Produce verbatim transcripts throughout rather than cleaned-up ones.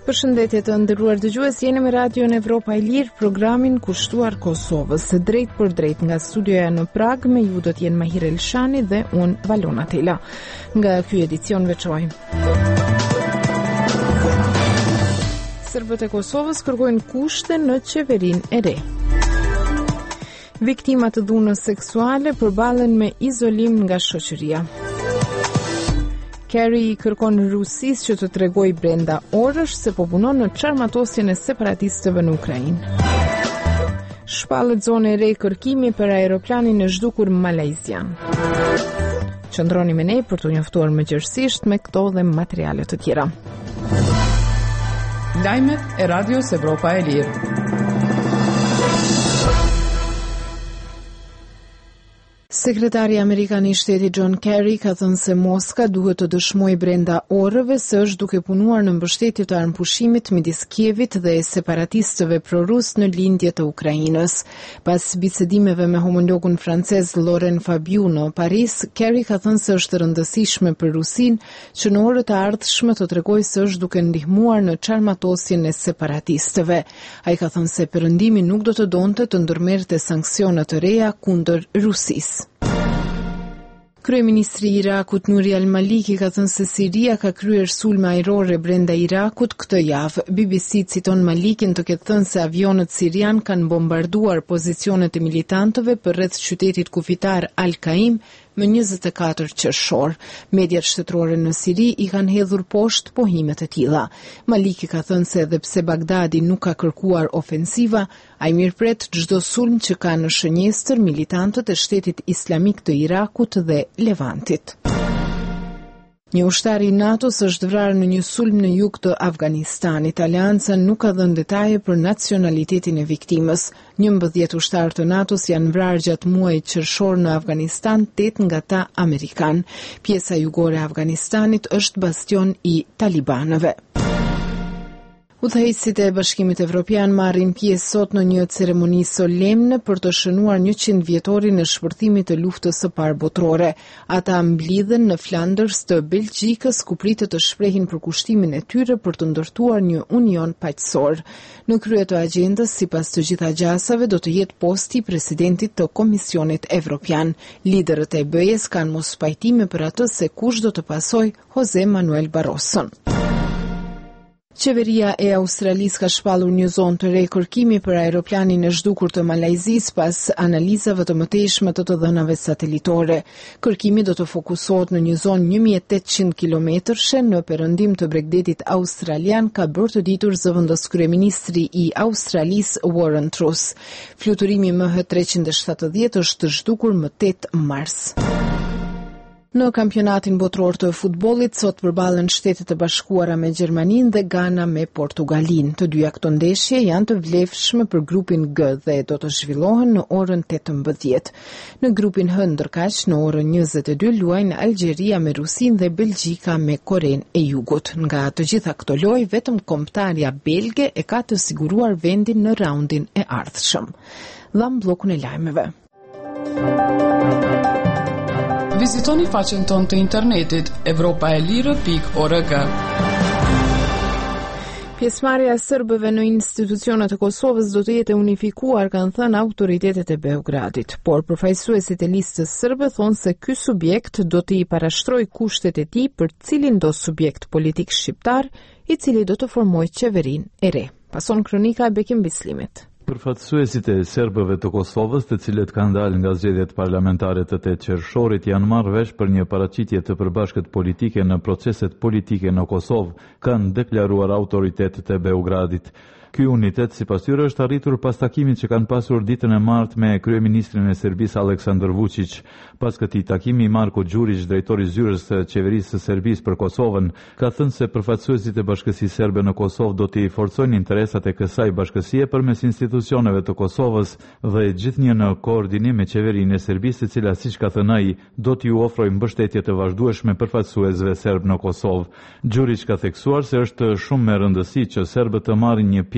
Përshëndetje të nderuar dëgjues, jeni me Radion Evropa e Lirë, programin kushtuar Kosovës, drejt për drejt nga studioja në Prag, me ju do të jenë Mahir Elshani dhe unë Valona Tela. Nga ky edicion veçoj. Serbët e Kosovës kërkojnë kushte në qeverinë e re. Viktimat të dhunës seksuale përballen me izolim nga shoqëria. Kerry i kërkon Rusisë që të tregoj brenda orësh se po punon në çarmatosjen e separatistëve në Ukrainë. Shpallet zonë e re kërkimi për aeroplanin e zhdukur malajzian. Qëndroni me ne për të njoftuar më gjerësisht me këto dhe materiale të tjera. Lajmet e Radios Evropa e Lirë. Sekretari Amerikan i Shtetit John Kerry ka thënë se Moska duhet të dëshmojë brenda orëve se është duke punuar në mbështetje të armpushimit midis Kievit dhe separatistëve prorus në lindje të Ukrainës. Pas bisedimeve me homologun francez Laurent Fabius në Paris, Kerry ka thënë se është rëndësishme për Rusinë që në orët e ardhshme të tregojë se është duke ndihmuar në çarmatosjen e separatistëve. Ai ka thënë se Perëndimi nuk do të donte të ndërmerrte sanksione të reja kundër Rusisë. Kryeministri i Irakut Nouri al-Maliki ka thënë se Siria ka kryer sulme ajrore brenda Irakut këtë javë. B B C citon Malikin të ketë thënë se avionët sirian kanë bombarduar pozicionet e militantëve përreth qytetit kufitar Al-Qaim më njëzet e katër qershor. Mediat shtetërore në Siri i kanë hedhur poshtë pohimet e tilla. Maliki ka thënë se edhe pse Bagdadi nuk ka kërkuar ofensiva, ai mirëpret çdo sulm që ka në shënjestër militantët e Shtetit Islamik të Irakut dhe Levantit. Një ushtar i NATO-s është vrarë në një sulm në jug të Afganistanit. Aleanca nuk ka dhënë detaje për nacionalitetin e viktimës. njëmbëdhjetë ushtarë të NATO-s janë vrarë gjatë muajit qershor në Afganistan, tetë nga ta amerikan. Pjesa jugore e Afganistanit është bastion i talibanëve. Udhëheqësit e Bashkimit Evropian marrin pjesë sot në një ceremoni solemne për të shënuar njëqind vjetorin e shpërthimit të luftës së parë botërore. Ata mblidhen në Flanders të Belgjikës, ku pritet të shprehin përkushtimin e tyre për të ndërtuar një union paqësor. Në krye të agjendës, sipas të gjitha gjasave, do të jetë posti i presidentit të Komisionit Evropian. Liderët e B E-s kanë mos pajtime për atë se kush do të pasojë Jose Manuel Barroson. Qeveria e Australisë ka shpallur një zonë të re kërkimi për aeroplanin e zhdukur të Malajzisë pas analizave të mëtejshme të të dhënave satelitore. Kërkimi do të fokusohet në një zonë një mijë e tetëqind kilometrëshe në perëndim të Bregdetit australian, ka bërë të ditur zëvendës kryeministri i Australisë Warren Truss. Fluturimi M H treqind e shtatëdhjetë është zhdukur më tetë mars. Në kampionatin botror të futbollit, sot përballen Shtetet e Bashkuara me Gjermaninë dhe Gana me Portugalinë. Të dyja këto ndeshje janë të vlefshme për grupin G dhe do të zhvillohen në orën tetëmbëdhjetë. Në grupin H ndërkaq në orën njëzet e dy luajnë Algjeria me Rusinë dhe Belgjika me Korenë e Jugut. Nga të gjitha këto lojë, vetëm kombëtarja belge e ka të siguruar vendin në raundin e ardhshëm. Dham bllokun e lajmeve. Vizitoni faqen tonë të internetit evropa e lirë pikë org. Pjesëmarrja e serbëve në institucionet e Kosovës do të jetë unifikuar, kanë thënë autoritetet e Beogradit, por përfaqësuesit e listës serbe thonë se ky subjekt do të i parashtrojë kushtet e tij për cilin do subjekt politik shqiptar, i cili do të formojë qeverinë e re. Pason kronika e Bekim Bislimit. Përfaqësuesit e serbëve të Kosovës, të cilët kanë dalë nga zgjedhjet parlamentare të tetë qershorit, janë marrë vesh për një paraqitje të përbashkët politike në proceset politike në Kosovë, kanë deklaruar autoritetet e Beogradit. Ky unitet, sipas tyre, është arritur pas takimit që kanë pasur ditën e martë me kryeministrin e Serbisë Aleksandar Vučić. Pas këtij takimi, Marko Đurić, drejtori i zyrës së qeverisë së Serbisë për Kosovën, ka thënë se përfaqësuesit e bashkësisë serbe në Kosovë do të forcojnë interesat e kësaj bashkësie përmes institucioneve të Kosovës dhe gjithnjë në koordinim me qeverinë e Serbisë, e cila, siç ka thënë ai, do t'ju ofrojë mbështetje të vazhdueshme përfaqësuesve serb në Kosovë. Đurić ka theksuar se është shumë me rëndësi që serbët të marrin një pjesë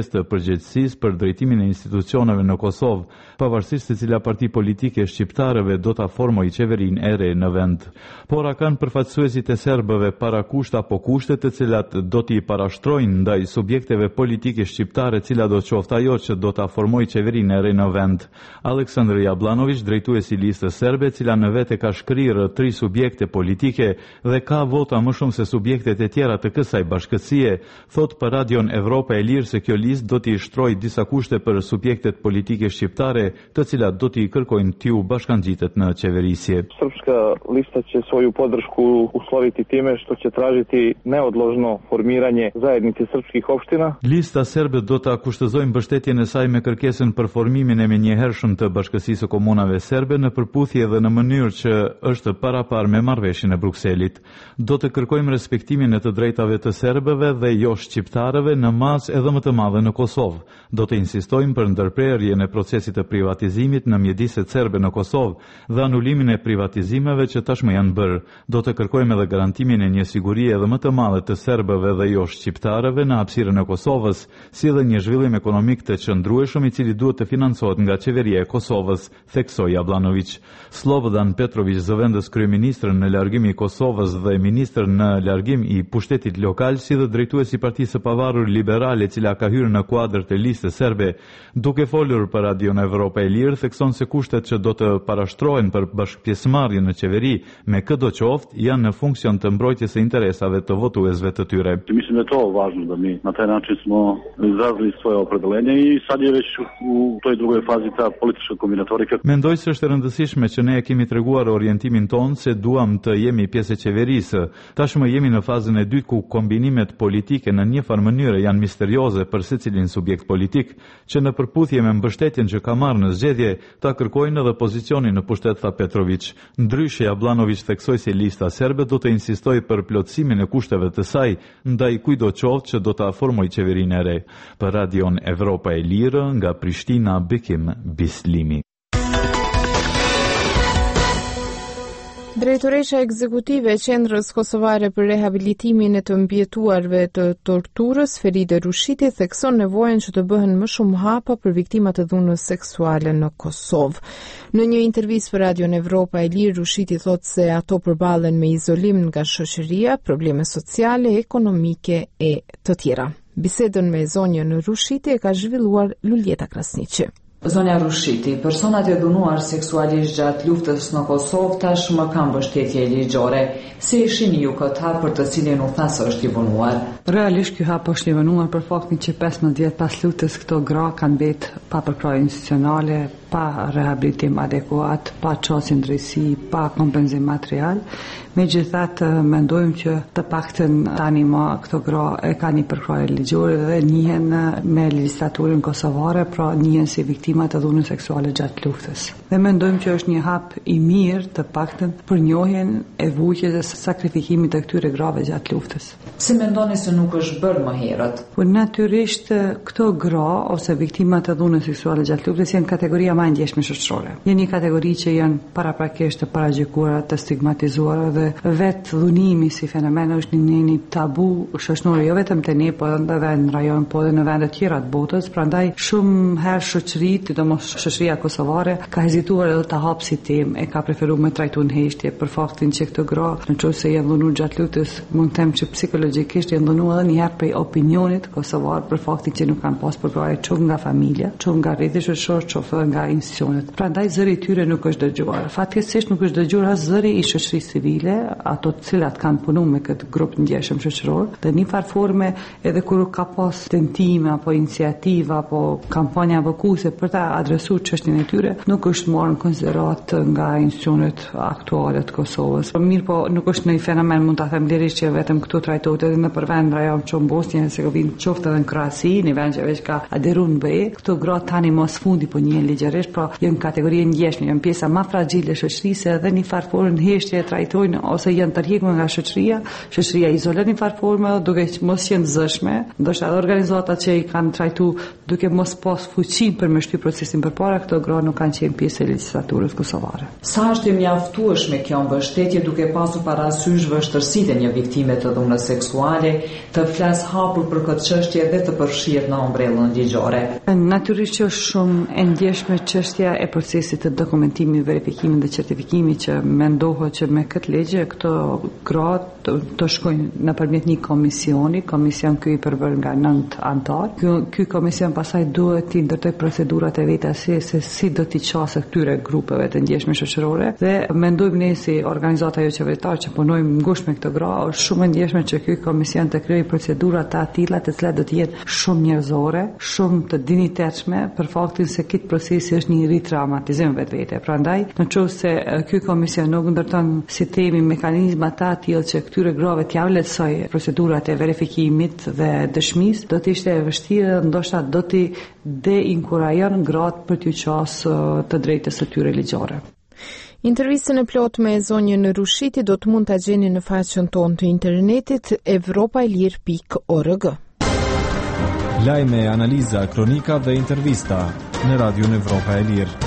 pjesë të përgjegjësisë për drejtimin e institucioneve në Kosovë, pavarësisht se cila parti politike shqiptarëve do ta formojë qeverinë e re në vend. Por a kanë përfaqësuesit e serbëve parakusht apo kushte të cilat do t'i parashtrojnë ndaj subjekteve politike shqiptare, cila do qoftë ajo që do ta formojë qeverinë e re në vend? Aleksandr Jablanović, drejtuesi i listës serbe, e cila në vetë ka shkrirë tri subjekte politike dhe ka vota më shumë se subjektet e tjera të kësaj bashkësie, thot për Radion Evropa e Lirë se kjo listë do t'i shtrojë disa kushte për subjektet politike shqiptare, të cilat do t'i kërkojnë t'ju bashkangjitet në qeverisje. Srpska lista će svoju podršku usloviti time što će tražiti neodložno formiranje zajednice srpskih opština. Lista serbe do ta kushtëzojë mbështetjen e saj me kërkesën për formimin e menjëhershëm të Bashkësisë së Komunave Serbe në përputhje dhe në mënyrë që është parapar me marrëveshjen e Brukselit. Do të kërkojmë respektimin e të drejtave të serbëve dhe jo shqiptarëve në masë edhe më të madhe në Kosovë. Do të insistojmë për ndërprerjen e procesit të privatizimit në mjediset serbe në Kosovë dhe anulimin e privatizimeve që tashmë janë bërë. Do të kërkojmë edhe garantimin e një sigurie edhe më të madhe të serbëve dhe jo shqiptarëve në hapësirën e Kosovës, si dhe një zhvillim ekonomik të qëndrueshëm i cili duhet të financohet nga qeveria e Kosovës, theksoi Jablanović. Slobodan Petrović, zëvendës kryeministër në largim i Kosovës dhe ministër në largim i pushtetit lokal, si dhe drejtuesi i Partisë së Pavarur Liberale, e cila ka hyrë në kuadër të listës serbe, duke folur për Radion Evropa e Lirë, thekson se kushtet që do të parashtrohen për bashkëpjesëmarrje në qeveri me këdo qoftë janë në funksion të mbrojtjes së interesave të votuesve të tyre. Mislim da je to važno da mi na taj način smo izrazili svoje opredeljenje i sad je već u toj drugoj fazi ta politička kombinatorika. Mendoj se është e rëndësishme që ne e kemi treguar orientimin tonë se duam të jemi pjesë e qeverisë. Tashmë jemi në fazën e dytë ku kombinimet politike në një farë mënyrë janë misterioze për secilin subjekt politik, që në përputhje me mbështetjen që ka marrë në zgjedhje, ta kërkojnë edhe pozicionin në pushtet, tha Petrović. Ndryshe, Jablanović theksoi se lista serbe do të insistojë për plotësimin e kushteve të saj ndaj kujdo qoftë që do ta formojë qeverinë e re. Për Radion Evropa e Lirë, nga Prishtina, Bekim Bislimi. Drejtoresha ekzekutive e Qendrës Kosovare për Rehabilitimin e të Mbijetuarve të Torturës, Feride Rushiti, thekson nevojën që të bëhen më shumë hapa për viktimat e dhunës seksuale në Kosovë. Në një intervistë për Radion Evropa e Lirë, Rushiti thotë se ato përballen me izolim nga shoqëria, probleme sociale, ekonomike e të tjera. Bisedën me zonjën Rushiti e ka zhvilluar Luljeta Krasniqi. Zonja Rushiti, personat e dhunuar seksualisht gjatë luftës në Kosovë tashmë kanë mbështetje ligjore. Si e shihni ju këtë hap për të cilin u tha se është i vonuar? Realisht ky hap është i vonuar për faktin që pesëmbëdhjetë vjet pas luftës këto gra kanë mbetë pa përkrahje institucionale, pa rehabilitim adekuat, pa çështje drejtësi, pa kompenzim material. Megjithatë, mendojmë që të paktën tani më këto gra e kanë një përkrahje ligjore dhe njihen me legjislaturin kosovare, pra njihen si viktima të dhunës seksuale gjatë luftës. Dhe mendojmë që është një hap i mirë të paktën për njohjen e vuajtjes dhe sakrifikimit të këtyre grave gjatë luftës. Si mendoni se nuk është bërë më herët? Po natyrisht këto gra ose viktimat të dhunës seksuale gjatë luftës janë kategoria më e ndjeshme shoqërore. Janë një kategori që janë paraprakisht të paragjykuara, të stigmatizuara dhe vetë dhunimi si fenomen është një, një tabu shoqëror, jo vetëm te ne, po edhe në rajon, po edhe në vende të tjera të botës. Prandaj shumë herë shoqëritë, domos shoqëria kosovare ka hezituar edhe ta hapë si temë, e ka preferuar me trajtuar në heshtje për faktin që këto gra, nëse janë dhunuar gjatë luftës, mund të them që psikologjikisht janë dhunuar edhe një herë prej opinionit kosovar për faktin që nuk kanë pas përkrahje qoftë nga familja, qoftë nga rrjetet shoqëror, qoftë nga institucionet. Prandaj zëri i tyre nuk është dëgjuar. Fatkeqësisht nuk është dëgjuar as zëri i shoqërisë civile, ato të cilat kanë punuar me këtë grup ndjeshëm shoqëror, dhe një farë forme edhe kur ka pas tentime apo iniciativa apo kampanja avokuese për ta adresuar çështjen e tyre, nuk është marrë në konsiderat nga institucionet aktuale të Kosovës. Po mirë, po nuk është një fenomen, mund ta them lirisht, që vetëm këtu trajtohet, edhe në përvend rajon që në Bosnjë e Hercegovinë, qoftë edhe në Krasi, në vend që veç ka aderuar në be, këto gra tani mos fundi po një ligjërisht normalisht, pra janë kategori ndjeshme, janë pjesa më fragjile e shoqërisë dhe në far formë heshtje e trajtojnë ose janë tërhequr nga shoqëria, shoqëria izolon në far formë duke mos qenë zëshme, ndoshta edhe organizatat që i kanë trajtuar duke mos pas fuqinë për me shty procesin përpara, këto gra nuk kanë qenë pjesë e legjislaturës kosovare. Sa është e mjaftueshme kjo mbështetje duke pasur parasysh vështirësitë e një viktime të dhunës seksuale të flas hapur për këtë çështje dhe të përfshirë në ombrellën ligjore? Natyrisht që është shumë e ndjeshme çështja e procesit të dokumentimit, verifikimit dhe certifikimit që mendohet që me këtë ligje këto gra të, të shkojnë nëpërmjet një komisioni, komision ky i përbër nga nëntë antar. Ky, ky komision pastaj duhet të ndërtojë procedurat e veta si se si do t'i qasë këtyre grupeve të ndjeshme shoqërore dhe mendojmë ne si organizata jo qeveritare që punojmë ngushtë me këto gra, është shumë e ndjeshme që ky komision të krijojë procedura të tilla të cilat do të jenë shumë njerëzore, shumë të dinjitetshme për faktin se këtë procesi është një ritraumatizim vetvete. Prandaj, nëse ky komision nuk ndërton si themi mekanizma të tillë që këtyre grave t'ia vlerësoj procedurat e verifikimit dhe dëshmisë, do të ishte e vështirë, ndoshta do t'i deinkurajon gratë për t'u qasë të drejtës së tyre ligjore. Intervistën e plot me zonjën Rushiti do të mund ta gjeni në faqen tonë të internetit evropaelir pikë org. Lajme, analiza, kronika dhe intervista në Radion Evropa e Lirë.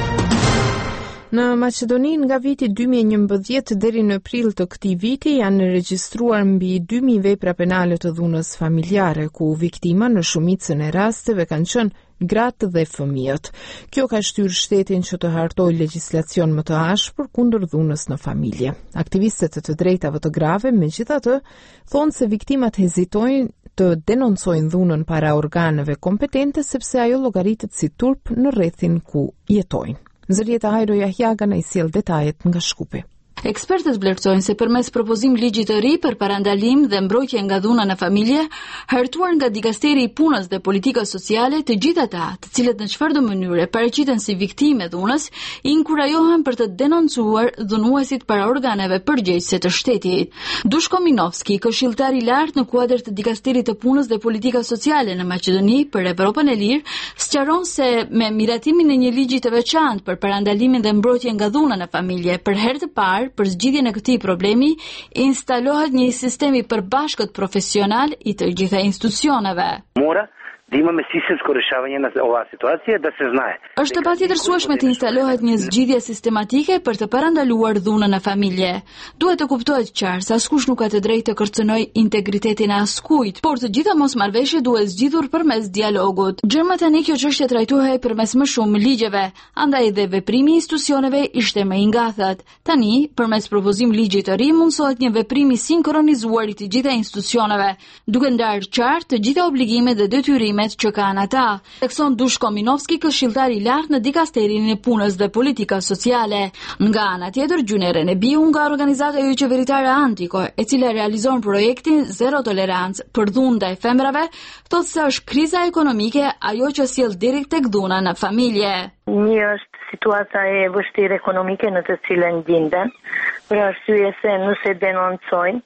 Në Maqedoni nga viti dy mijë e njëmbëdhjetë deri në prill të këtij viti janë regjistruar mbi dy mijë vepra penale të dhunës familjare, ku viktima në shumicën e rasteve kanë qenë gratë dhe fëmijët. Kjo ka shtyrë shtetin që të hartojë legjislacion më të ashpër kundër dhunës në familje. Aktivistët e të drejtave të grave, megjithatë, thonë se viktimat hezitojnë të denoncojnë dhunën para organeve kompetente sepse ajo llogaritet si turp në rrethin ku jetojnë. Zërieta Hajro Jahjaga na i sjell detajet nga Shkupi. Ekspertët vlerësojnë se përmes propozim ligji të ri për parandalim dhe mbrojtje nga dhuna në familje, hartuar nga Dikasteri i Punës dhe Politikës Sociale, të gjithë ata, të cilët në çfarëdo mënyre paraqiten si viktime dhunës, i inkurajohen për të denoncuar dhunuesit para organeve përgjegjëse të shtetit. Dushko Minovski, këshilltar i lartë në kuadër të Dikasterit të Punës dhe Politikës Sociale në Maqedoni për Evropën e Lirë, sqaron se me miratimin e një ligji të veçantë për parandalimin dhe mbrojtjen nga dhuna në familje, për herë të parë për zgjidhjen e këtij problemi, instalohet një sistem i përbashkët profesional i të gjitha institucioneve. Mora da imаме sistemsko rešavanje na ova situacija, da se znaje. Është patjetërsueshme të instalohet një zgjidhje sistematike për të parandaluar dhunën në familje. Duhet të kuptohet qartë se askush nuk ka të drejtë të kërcënojë integritetin e askujt, por të gjitha mosmarrveshjet duhet zgjidhur përmes dialogut. Gjërma tani kjo çështje trajtohej përmes më shumë ligjeve, andaj edhe veprimi i institucioneve ishte më i ngathët. Tani, përmes propozim ligji të ri, mundsohet një veprim i sinkronizuar i të gjitha institucioneve, duke ndarë qartë të gjitha obligimet dhe detyrimet që kanë ata. Tekson Dushko Minovski, këshilltar i lartë në Dikasterin e Punës dhe Politikës Sociale. Nga ana tjetër, Gjunere Nebiu nga organizata jo qeveritare Antiko, e cila realizon projektin Zero Tolerancë për dhunë ndaj femrave, thotë se është kriza ekonomike ajo që sjell deri tek dhuna në familje. Një është situata e vështirë ekonomike në të cilën gjenden, për arsye se nëse denoncojnë,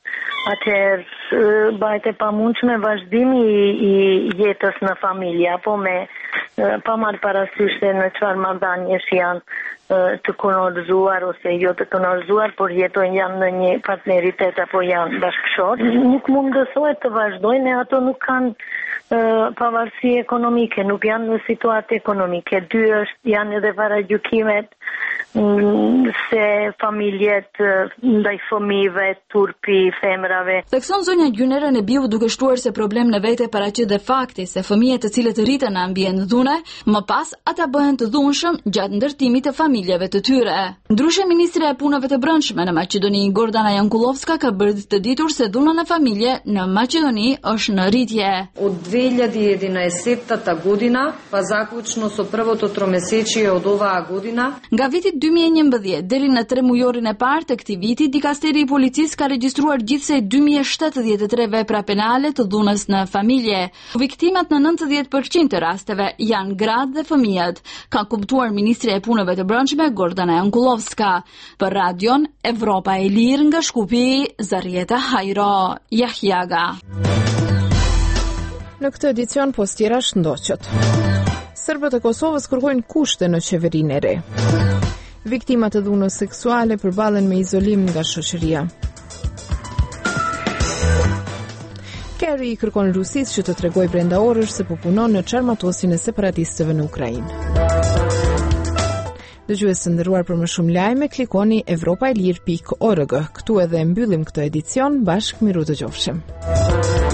atëherë bëhet e pamundshme vazhdimi i, i jetës në familje, apo me pa marrë parasysh se në çfarë marrëdhënies janë të konolzuar ose jo të konolzuar, por jetojnë janë në një partneritet apo janë bashkëshor. Nuk mundësohet të vazhdojnë e ato nuk kanë uh, pavarësi ekonomike, nuk janë në situatë ekonomike. Dy është janë edhe paragjykimet um, se familjet uh, ndaj fëmijëve, turpi, femrave. Thekson zonja Gjunera Nebiu duke shtuar se problem në vete paraqet dhe fakti se fëmijët të cilët rriten në ambient dhune, më pas ata bëhen të dhunshëm gjatë ndërtimit të familje të tyre. Ndryshe, Ministre e Punëve të Brendshme në Maqedoni, Gordana Jankullovska, ka bërë të ditur se dhuna në familje në Maqedoni është në rritje. Од две илјади и единаесетта година, па заклучно со првото тромесечие од оваа година. Nga viti dy mijë e njëmbëdhjetë deri në tre mujorin e parë të këtij viti, Dikasteri i Policisë ka regjistruar gjithsej dy mijë e shtatëdhjetë e tre vepra penale të dhunës në familje. Viktimat në nëntëdhjetë përqind të rasteve janë gratë dhe fëmijët, ka kuptuar Ministri e Punëve të Brendshme Gordana Jankullovska. Për Radion Evropa e Lirë nga Shkupi, Zarieta Hajro Jahjaga. Në këtë edicion postiera shëndoqët. Serbët e Kosovës kërkojnë kushte në qeverinë e re. Viktimat e dhunës seksuale përballen me izolim nga shoqëria. Kerry i kërkon Rusisë që të tregojë brenda orësh se po punon në çarmatosin e separatistëve në Ukrainë. Dëgjues të nderuar, për më shumë lajme klikoni evropaelir pikë org. Këtu edhe mbyllim këtë edicion, bashkë miru dëgjofshim.